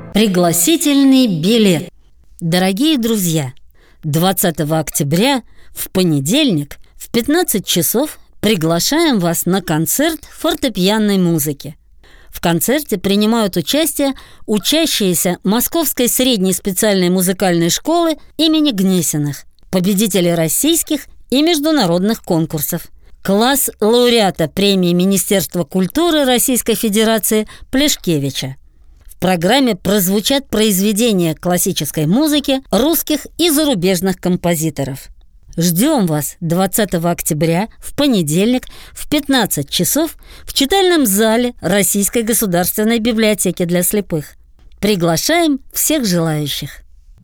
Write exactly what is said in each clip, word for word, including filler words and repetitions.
Пригласительный билет. Дорогие друзья, двадцатого октября в понедельник в пятнадцать часов приглашаем вас на концерт фортепианной музыки. В концерте принимают участие учащиеся Московской средней специальной музыкальной школы имени Гнесиных, победители российских и международных конкурсов. Класс лауреата премии Министерства культуры Российской Федерации Плешкевича. В программе прозвучат произведения классической музыки русских и зарубежных композиторов. Ждем вас двадцатого октября в понедельник в пятнадцать часов в читальном зале Российской государственной библиотеки для слепых. Приглашаем всех желающих.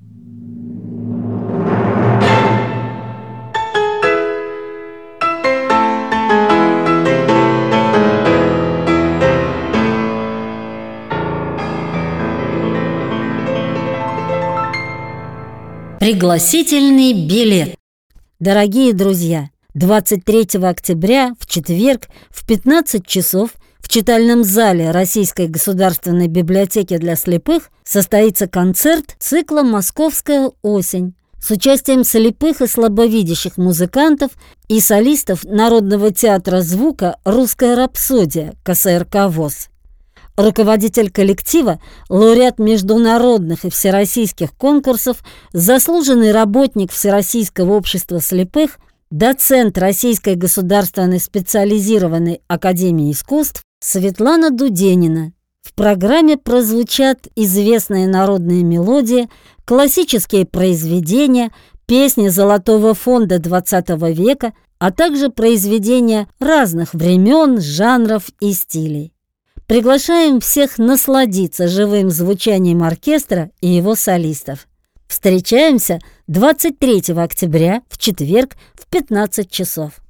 Пригласительный билет. Дорогие друзья, двадцать третьего октября в четверг в пятнадцать часов в читальном зале Российской государственной библиотеки для слепых состоится концерт цикла «Московская осень» с участием слепых и слабовидящих музыкантов и солистов Народного театра звука «Русская рапсодия» ка эс эр ка ВОС. Руководитель коллектива, лауреат международных и всероссийских конкурсов, заслуженный работник Всероссийского общества слепых, доцент Российской государственной специализированной академии искусств Светлана Дуденина. В программе прозвучат известные народные мелодии, классические произведения, песни Золотого фонда двадцатого века, а также произведения разных времен, жанров и стилей. Приглашаем всех насладиться живым звучанием оркестра и его солистов. Встречаемся двадцать третьего октября в четверг в пятнадцать часов.